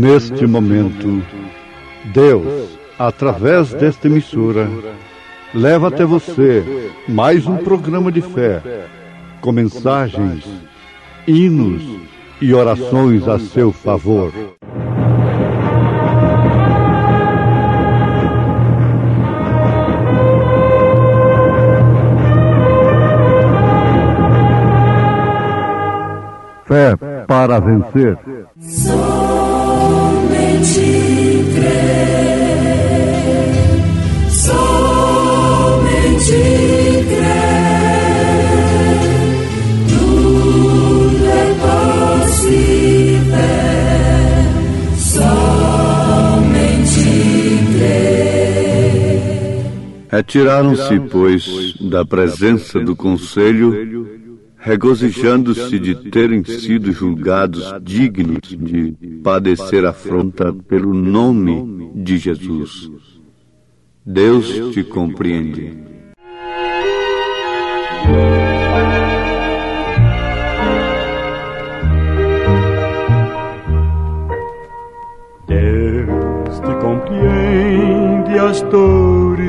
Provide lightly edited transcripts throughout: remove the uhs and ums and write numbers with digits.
Neste momento, Deus, através desta emissora, leva até você mais um programa de fé, com mensagens, hinos e orações a seu favor. Fé para vencer. Somente crer, somente crer, tudo é possível, somente crer. Retiraram-se, pois, da presença do conselho, regozijando-se de terem sido julgados dignos de padecer afronta pelo nome de Jesus. Deus te compreende. Deus te compreende as dores,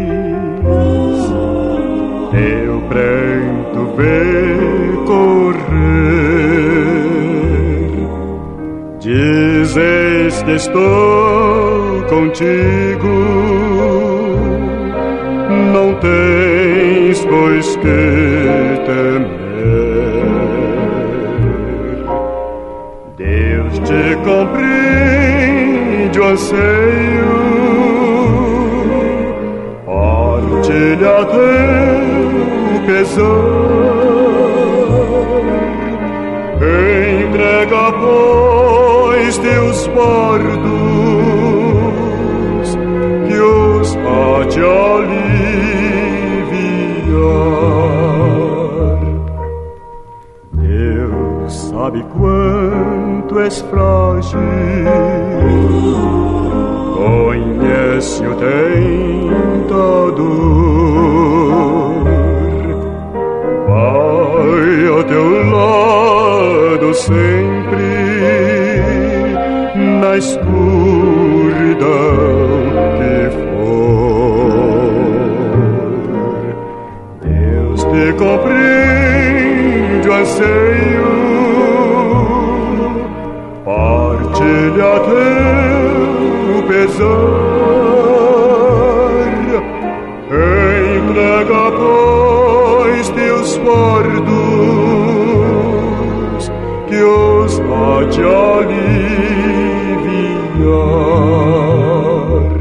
teu pranto vê correr, dizes que estou contigo, não tens pois que temer. Deus te compreende o anseio, partilha teu pesar, entrega, pois, teus fardos, que os há de aliviar. Deus sabe quanto és frágil, conhece o tentador, vai ao teu lado sempre, na escuridão que for. Deus te compreende o anseio, partilha teu pesar, entrega, pois, teus fardos, que os há de aliviar.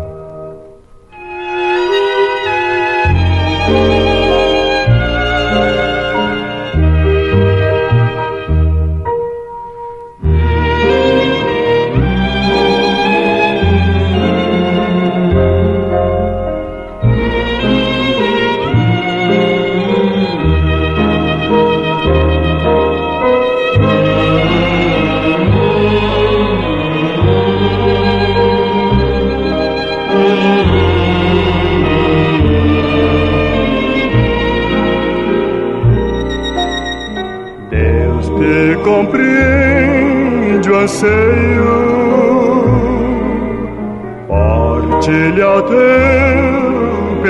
Compreende o anseio, partilha teu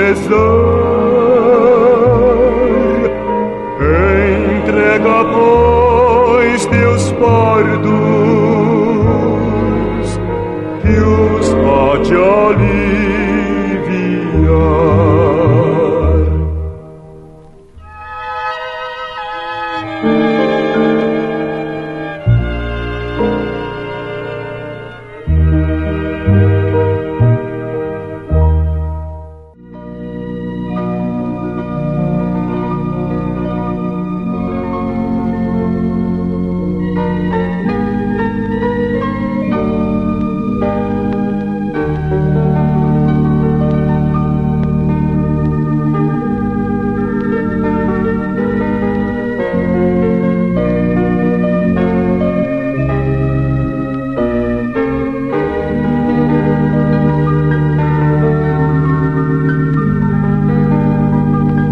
pesar, entrega, pois, teus fardos, que os há de aliviar.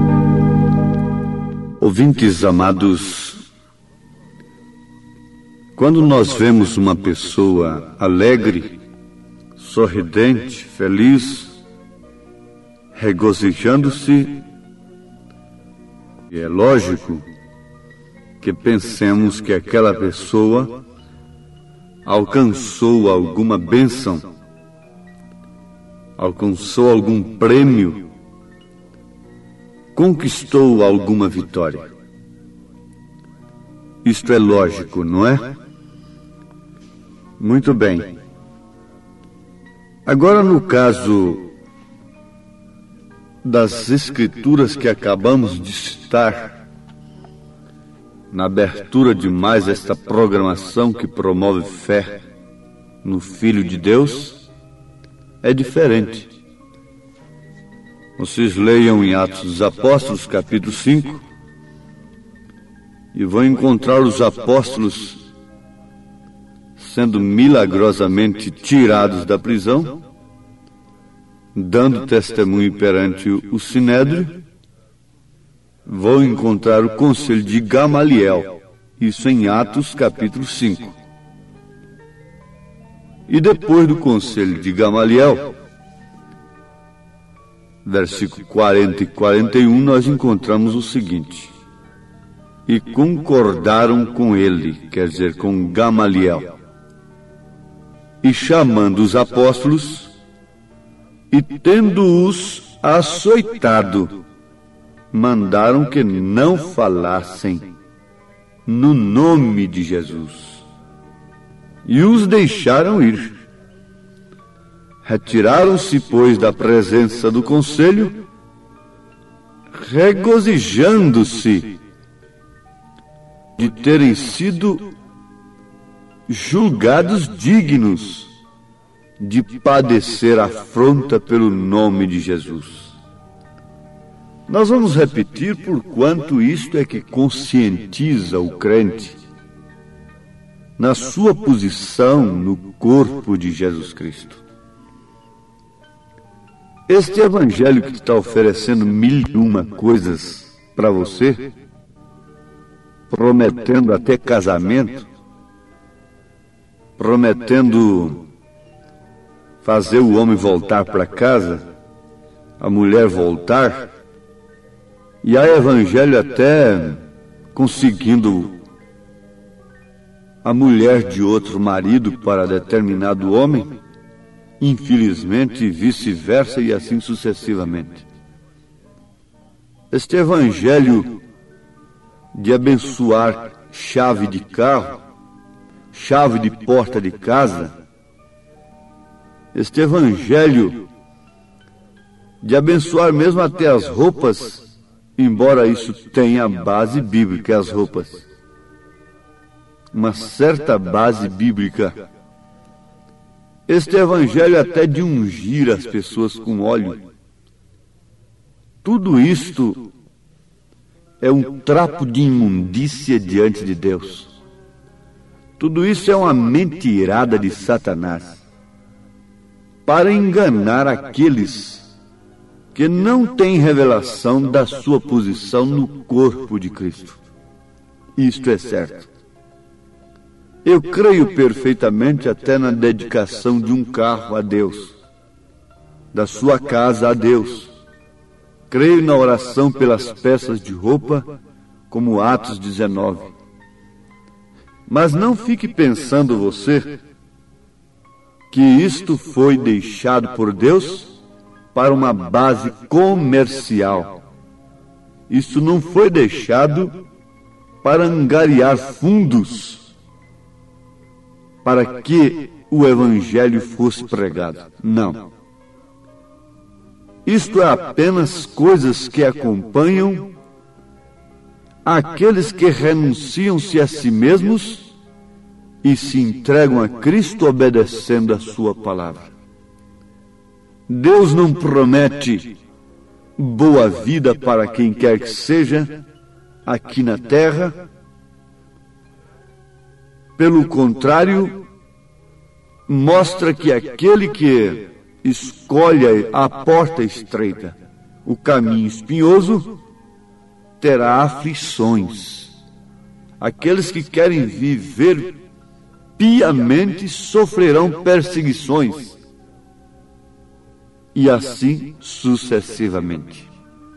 Ouvintes amados, Quando nós vemos uma pessoa alegre, sorridente, feliz, regozijando-se, é lógico que pensemos que aquela pessoa alcançou alguma bênção, alcançou algum prêmio, conquistou alguma vitória. Isto é lógico, não é? Muito bem. Agora, no caso das escrituras que acabamos de citar, na abertura de mais esta programação que promove fé no Filho de Deus, é diferente. Vocês leiam em Atos dos Apóstolos, capítulo 5, e vão encontrar os apóstolos sendo milagrosamente tirados da prisão, dando testemunho perante o Sinédrio. Vão encontrar o conselho de Gamaliel, isso em Atos capítulo 5. E depois do conselho de Gamaliel, versículo 40 e 41, nós encontramos o seguinte: e concordaram com ele, quer dizer, com Gamaliel, e chamando os apóstolos, e tendo-os açoitado, mandaram que não falassem no nome de Jesus, e os deixaram ir. Retiraram-se, pois, da presença do conselho, regozijando-se de terem sido julgados dignos de padecer afronta pelo nome de Jesus. Nós vamos repetir, porquanto isto é que conscientiza o crente na sua posição no corpo de Jesus Cristo. Este evangelho que está oferecendo 1001 coisas para você, prometendo até casamento, prometendo fazer o homem voltar para casa, a mulher voltar, e há evangelho até conseguindo a mulher de outro marido para determinado homem, infelizmente vice-versa e assim sucessivamente. Este evangelho de abençoar chave de carro, chave de porta de casa, este evangelho de abençoar mesmo até as roupas, embora isso tenha base bíblica, as roupas, uma certa base bíblica. Este evangelho até de ungir as pessoas com óleo, tudo isto é um trapo de imundícia diante de Deus. Tudo isso é uma mentirada de Satanás para enganar aqueles que não têm revelação da sua posição no corpo de Cristo. Isto é certo. Eu creio perfeitamente até na dedicação de um carro a Deus, da sua casa a Deus. Creio na oração pelas peças de roupa, como Atos 19. Mas não fique pensando você que isto foi deixado por Deus para uma base comercial. Isso não foi deixado para angariar fundos para que o evangelho fosse pregado. Não. Isto é apenas coisas que acompanham aqueles que renunciam-se a si mesmos e se entregam a Cristo obedecendo a sua palavra. Deus não promete boa vida para quem quer que seja aqui na terra. Pelo contrário, mostra que aquele que escolhe a porta estreita, o caminho espinhoso, terá aflições. Aqueles que querem viver piamente sofrerão perseguições, e assim sucessivamente.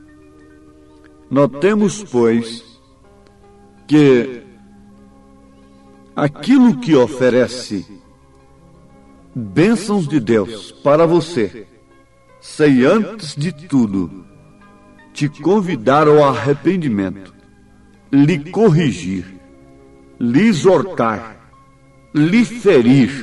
Notemos, pois, que aquilo que oferece bênçãos de Deus para você, sem antes de tudo te convidar ao arrependimento, lhe corrigir, lhe exortar, lhe ferir,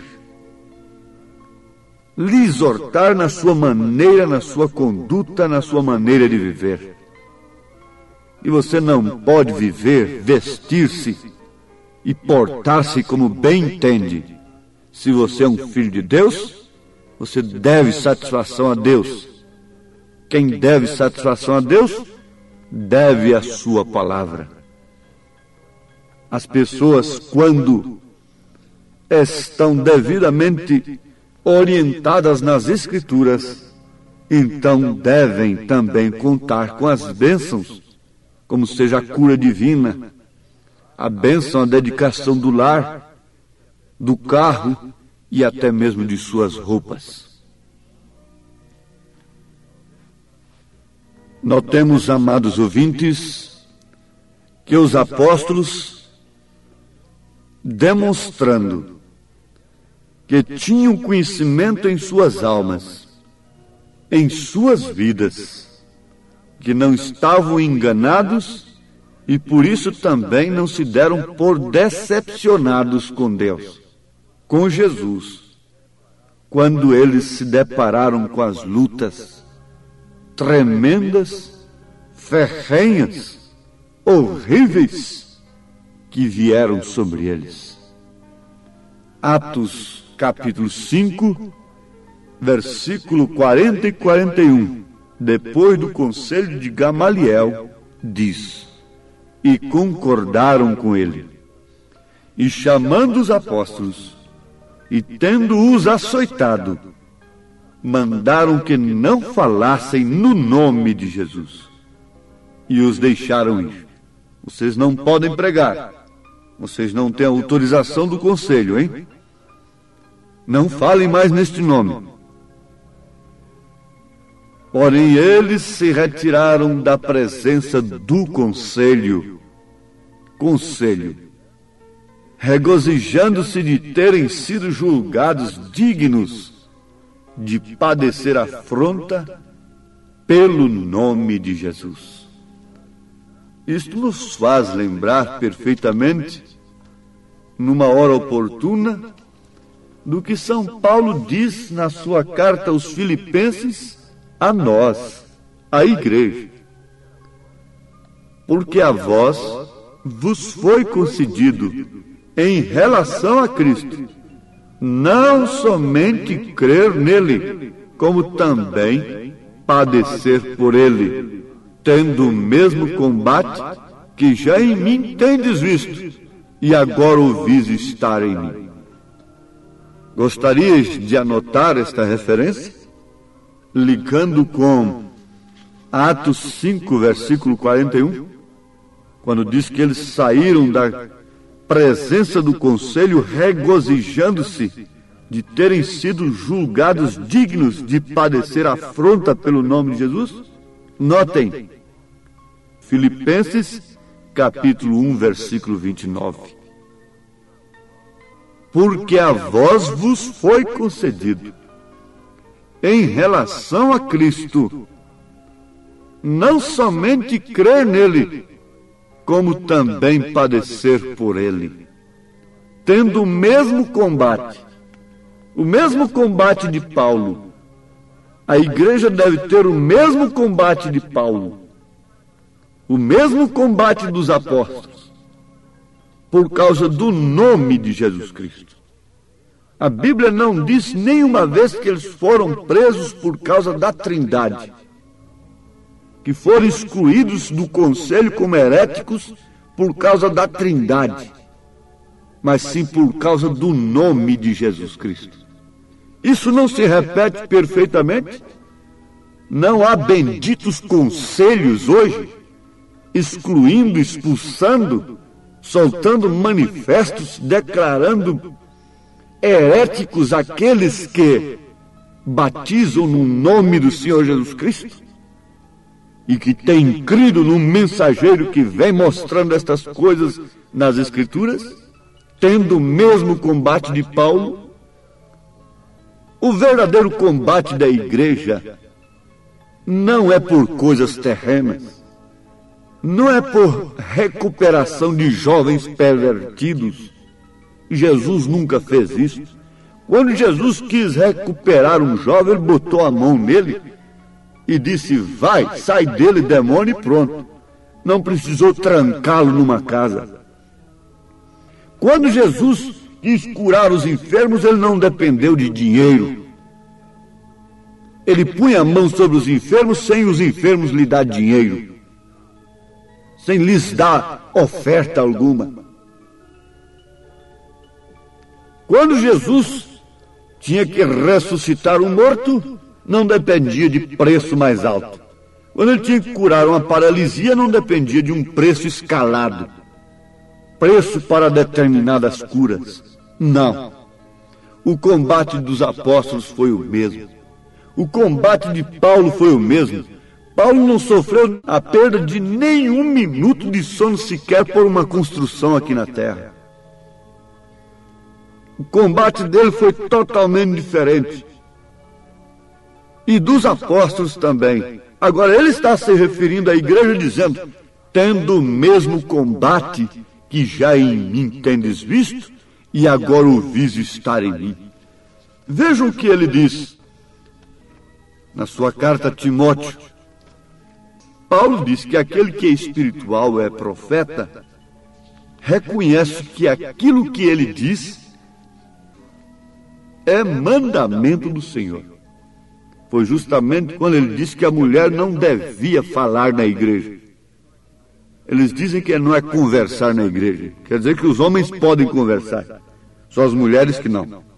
lhe exortar na sua maneira, na sua conduta, na sua maneira de viver. E você não pode viver, vestir-se e portar-se como bem entende. Se você é um filho de Deus, você deve satisfação a Deus. Quem deve satisfação a Deus, deve a sua palavra. As pessoas, quando estão devidamente orientadas nas Escrituras, então devem também contar com as bênçãos, como seja a cura divina, a bênção, a dedicação do lar, do carro e até mesmo de suas roupas. Notemos, amados ouvintes, que os apóstolos, demonstrando que tinham conhecimento em suas almas, em suas vidas, que não estavam enganados e por isso também não se deram por decepcionados com Deus, com Jesus, quando eles se depararam com as lutas tremendas, ferrenhas, horríveis que vieram sobre eles. Atos capítulo 5, versículo 40 e 41, depois do conselho de Gamaliel, diz: e concordaram com ele, e chamando os apóstolos, e tendo-os açoitado, mandaram que não falassem no nome de Jesus, e os deixaram ir. Vocês não podem pregar, vocês não têm autorização do conselho, hein? Não falem mais neste nome. Porém, eles se retiraram da presença do conselho, regozijando-se de terem sido julgados dignos de padecer afronta pelo nome de Jesus. Isto nos faz lembrar perfeitamente, numa hora oportuna, do que São Paulo diz na sua carta aos Filipenses, a nós, a igreja. Porque a vós vos foi concedido, em relação a Cristo, não somente crer nele, como também padecer por ele, tendo o mesmo combate que já em mim tendes visto, e agora ouvis estar em mim. Gostarias de anotar esta referência? Ligando com Atos 5, versículo 41, quando diz que eles saíram da presença do conselho regozijando-se de terem sido julgados dignos de padecer afronta pelo nome de Jesus. Notem, Filipenses capítulo 1, versículo 29. Porque a vós vos foi concedido, em relação a Cristo, não somente crer nele, como também padecer por ele, tendo o mesmo combate de Paulo. A igreja deve ter o mesmo combate de Paulo, o mesmo combate dos apóstolos, por causa do nome de Jesus Cristo. A Bíblia não diz nenhuma vez que eles foram presos por causa da Trindade, que foram excluídos do conselho como heréticos por causa da Trindade, mas sim por causa do nome de Jesus Cristo. Isso não se repete perfeitamente? Não há benditos conselhos hoje, excluindo, expulsando, soltando manifestos, declarando heréticos aqueles que batizam no nome do Senhor Jesus Cristo e que têm crido no mensageiro que vem mostrando estas coisas nas Escrituras, tendo o mesmo combate de Paulo? O verdadeiro combate da igreja não é por coisas terrenas, não é por recuperação de jovens pervertidos. Jesus nunca fez isso. Quando Jesus quis recuperar um jovem, ele botou a mão nele e disse: vai, sai dele, demônio, e pronto. Não precisou trancá-lo numa casa. Quando Jesus quis curar os enfermos, ele não dependeu de dinheiro. Ele punha a mão sobre os enfermos sem os enfermos lhe dar dinheiro, sem lhes dar oferta alguma. Quando Jesus tinha que ressuscitar um morto, não dependia de preço mais alto. Quando ele tinha que curar uma paralisia, não dependia de um preço escalado, preço para determinadas curas. Não. O combate dos apóstolos foi o mesmo. O combate de Paulo foi o mesmo. Paulo não sofreu a perda de nenhum minuto de sono sequer por uma construção aqui na terra. O combate dele foi totalmente diferente. E dos apóstolos também. Agora ele está se referindo à igreja dizendo: tendo o mesmo combate que já em mim tendes visto, e agora ouvis estar em mim. Vejam o que ele diz na sua carta a Timóteo. Paulo diz que aquele que é espiritual, é profeta, reconhece que aquilo que ele diz é mandamento do Senhor. Foi justamente quando ele disse que a mulher não devia falar na igreja. Eles dizem que não é conversar na igreja. Quer dizer que os homens podem conversar, só as mulheres que não.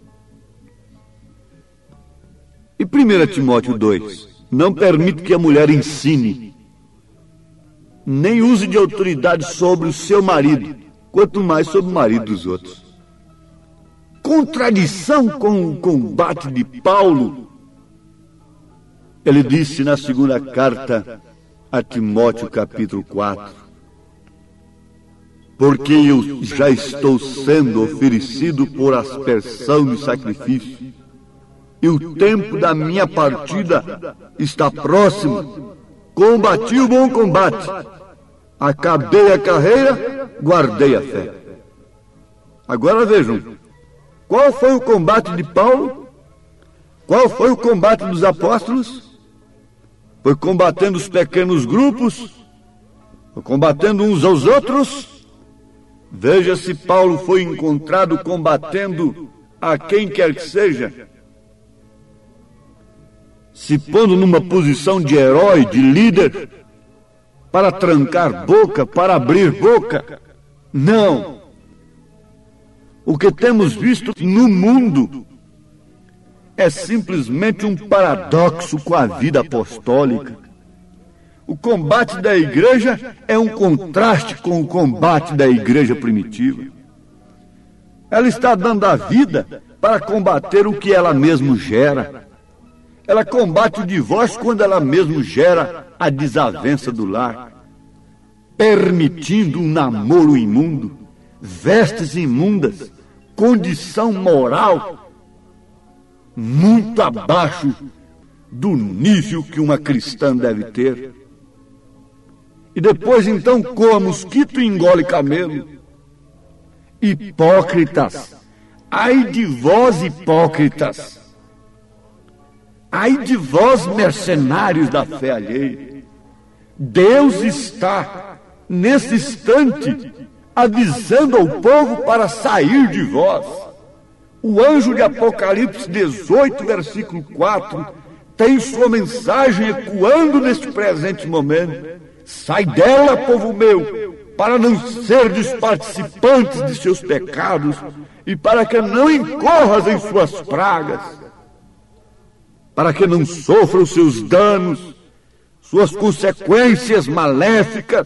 E 1 Timóteo 2, não permite que a mulher ensine, nem use de autoridade sobre o seu marido, quanto mais sobre o marido dos outros. Contradição com o combate de Paulo. Ele disse na segunda carta a Timóteo, capítulo 4, porque eu já estou sendo oferecido por aspersão de sacrifício, e o tempo da minha partida está próximo. Combati o bom combate, acabei a carreira, guardei a fé. Agora vejam, qual foi o combate de Paulo? Qual foi o combate dos apóstolos? Foi combatendo os pequenos grupos? Foi combatendo uns aos outros? Veja se Paulo foi encontrado combatendo a quem quer que seja, se pondo numa posição de herói, de líder, para trancar boca, para abrir boca. Não. O que temos visto no mundo é simplesmente um paradoxo com a vida apostólica. O combate da igreja é um contraste com o combate da igreja primitiva. Ela está dando a vida para combater o que ela mesma gera. Ela combate o divórcio quando ela mesma gera a desavença do lar, permitindo um namoro imundo, vestes imundas, condição moral muito abaixo do nível que uma cristã deve ter. E depois então coa mosquito e engole camelo. Hipócritas, ai de vós hipócritas! Ai de vós, mercenários da fé alheia! Deus está, nesse instante, avisando ao povo para sair de vós. O anjo de Apocalipse 18, versículo 4, tem sua mensagem ecoando neste presente momento. Sai dela, povo meu, para não serdes participantes de seus pecados e para que não incorras em suas pragas, para que não sofra os seus danos, suas consequências maléficas.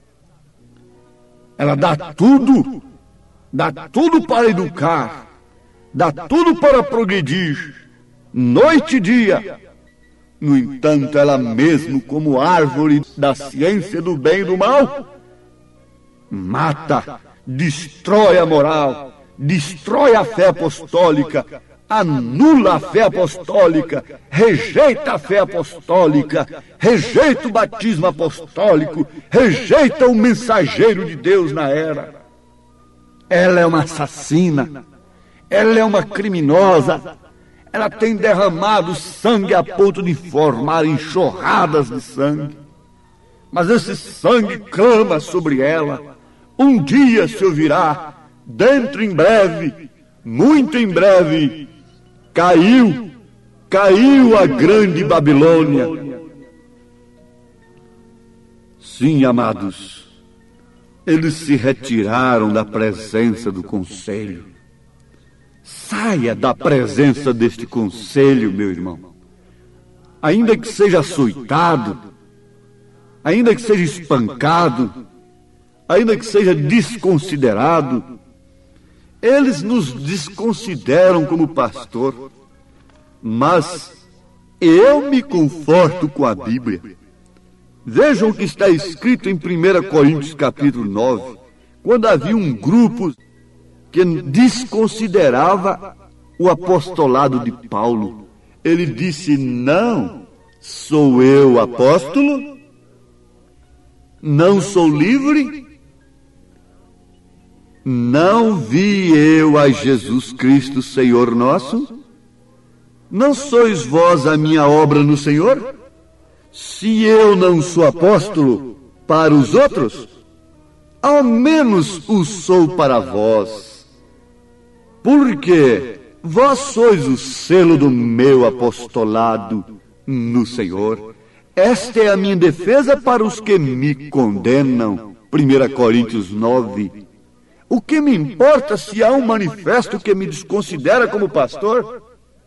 Ela dá tudo para educar, dá tudo para progredir, noite e dia. No entanto, ela mesmo, como árvore da ciência do bem e do mal, mata, destrói a moral, destrói a fé apostólica, anula a fé apostólica, rejeita a fé apostólica, rejeita o batismo apostólico, rejeita o mensageiro de Deus na era. Ela é uma assassina, ela é uma criminosa, ela tem derramado sangue a ponto de formar enxurradas de sangue. Mas esse sangue clama sobre ela. Um dia se ouvirá, dentro em breve, muito em breve, caiu a grande Babilônia. Sim, amados, eles se retiraram da presença do conselho. Saia da presença deste conselho, meu irmão. Ainda que seja açoitado, ainda que seja espancado, ainda que seja desconsiderado, eles nos desconsideram como pastor, mas eu me conforto com a Bíblia. Vejam o que está escrito em 1 Coríntios capítulo 9, quando havia um grupo que desconsiderava o apostolado de Paulo. Ele disse: não, sou eu apóstolo? Não sou livre? Não vi eu a Jesus Cristo, Senhor nosso? Não sois vós a minha obra no Senhor? Se eu não sou apóstolo para os outros, ao menos o sou para vós. Porque vós sois o selo do meu apostolado no Senhor. Esta é a minha defesa para os que me condenam. 1 Coríntios 9. O que me importa se há um manifesto que me desconsidera como pastor?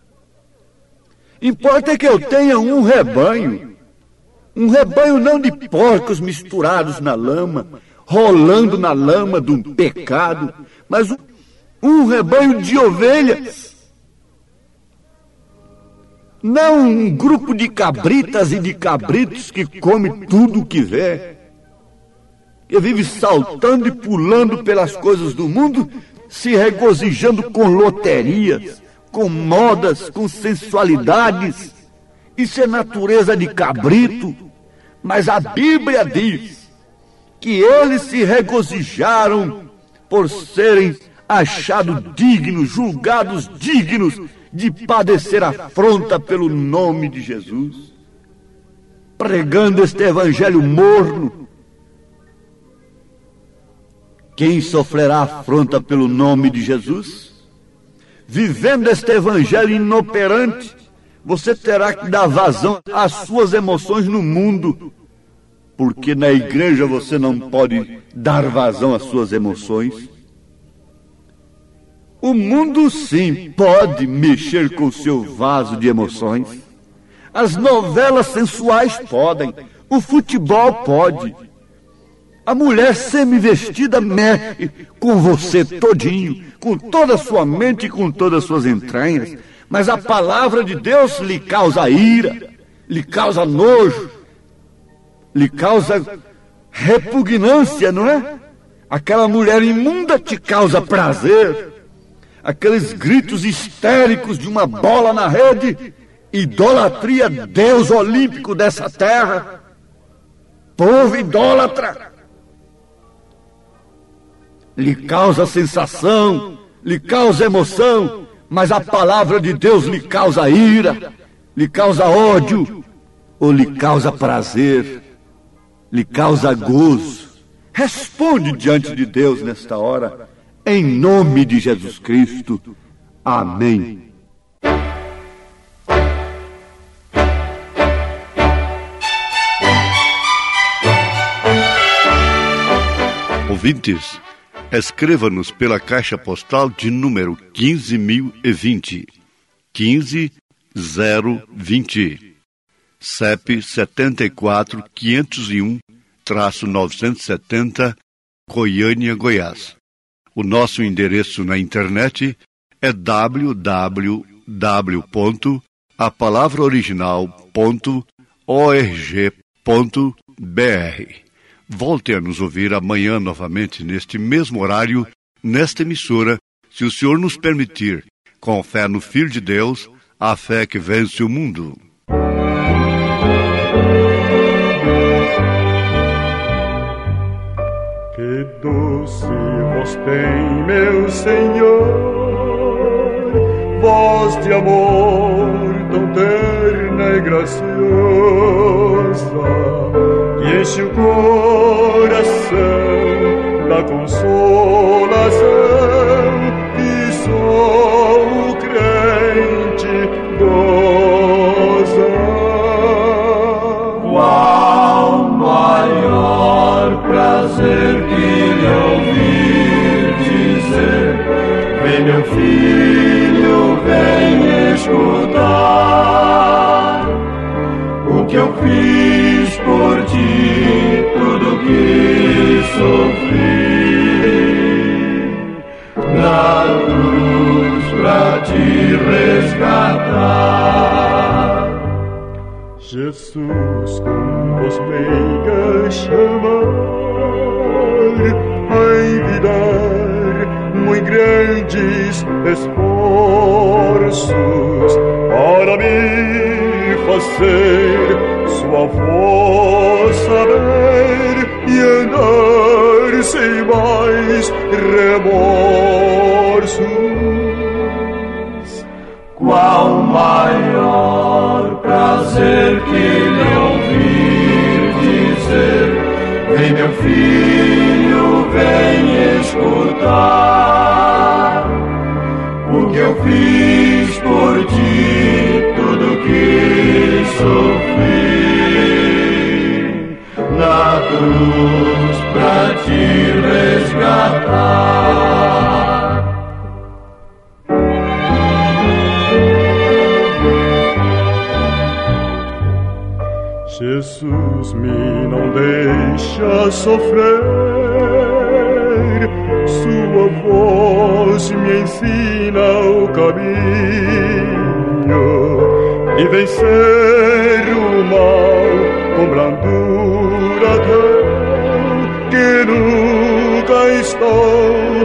Importa que eu tenha um rebanho não de porcos misturados na lama, rolando na lama do pecado, mas um rebanho de ovelhas. Não um grupo de cabritas e de cabritos que come tudo o que vê, que vive saltando e pulando pelas coisas do mundo, se regozijando com loterias, com modas, com sensualidades. Isso é natureza de cabrito. Mas a Bíblia diz que eles se regozijaram por serem achados dignos, julgados dignos de padecer afronta pelo nome de Jesus, pregando este evangelho morno. Quem sofrerá afronta pelo nome de Jesus? Vivendo este evangelho inoperante, você terá que dar vazão às suas emoções no mundo, porque na igreja você não pode dar vazão às suas emoções. O mundo, sim, pode mexer com o seu vaso de emoções. As novelas sensuais podem, o futebol pode. A mulher semi-vestida mexe com você todinho, com toda a sua mente e com todas as suas entranhas. Mas a palavra de Deus lhe causa ira, lhe causa nojo, lhe causa repugnância, não é? Aquela mulher imunda te causa prazer. Aqueles gritos histéricos de uma bola na rede, idolatria, Deus olímpico dessa terra, povo idólatra, lhe causa sensação, lhe causa emoção, mas a palavra de Deus lhe causa ira, lhe causa ódio, ou lhe causa prazer, lhe causa gozo. Responde diante de Deus nesta hora, em nome de Jesus Cristo. Amém. Ouvintes, escreva-nos pela caixa postal de número 15.020, 15020, CEP 74.501-970, Goiânia, Goiás. O nosso endereço na internet é www.apalavraoriginal.org.br. Volte a nos ouvir amanhã novamente neste mesmo horário, nesta emissora, se o Senhor nos permitir, com fé no Filho de Deus, a fé que vence o mundo. Que doce voz tem, meu Senhor, voz de amor tão terna e graciosa, que enche o coração da consolação que só o crente goza. Qual maior prazer que lhe ouvir dizer: vem, meu filho, vem escutar o que eu fiz por ti, tudo que sofri na cruz pra te resgatar. Jesus com voz meiga chamar, a envidar muito grandes esforços para me fazer sua voz saber e andar sem mais remorsos. Qual maior prazer que lhe ouvir dizer: vem, meu filho, vem escutar o que eu fiz por ti, tudo que sofri na cruz pra te resgatar. Jesus me não deixa sofrer, sua voz me ensina o caminho e vencer o mal com brandura tão que nunca estou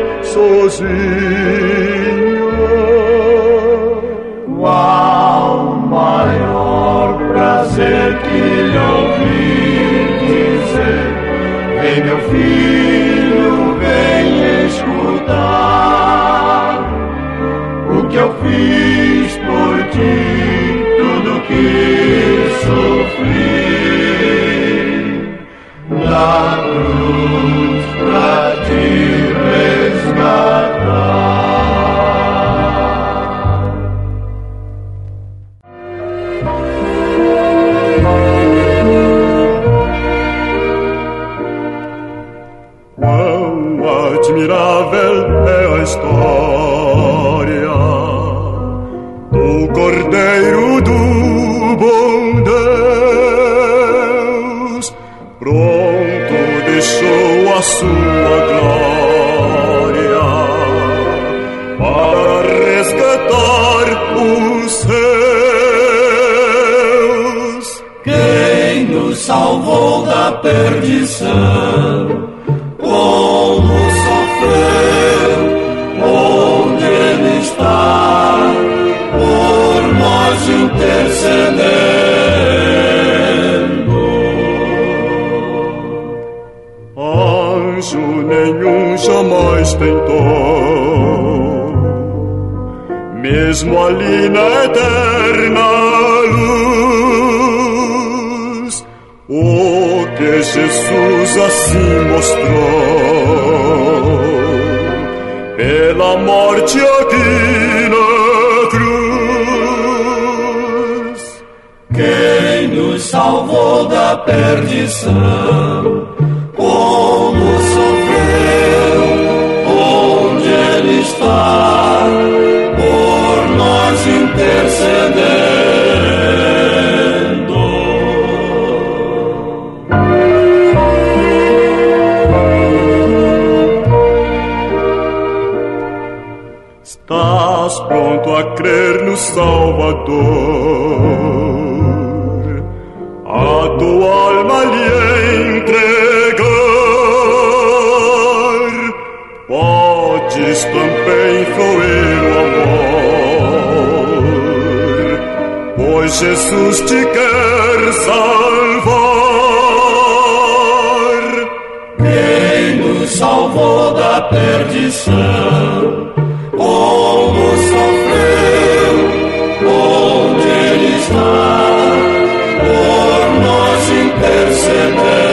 sozinho. Qual maior prazer que lhe ouvir dizer: vem, meu filho, vem escutar o que eu fiz por ti, tudo que sofri na cruz pra te resgatar. Admirável é a história do Cordeiro do bom Deus, pronto deixou a sua glória para resgatar os seus. Quem nos salvou da perdição, como sofreu, onde ele está, por nós intercedendo. Anjo nenhum jamais tentou, mesmo ali na eterna luz, o que Jesus assim mostrou pela morte aqui na cruz. Quem nos salvou da perdição, como sofreu, onde ele está, por nós intercedendo. Está lhe entregar. Podes também fruir o amor, pois Jesus te quer salvar. Quem nos salvou da perdição, como sofreu, onde Ele está, por nós interceder.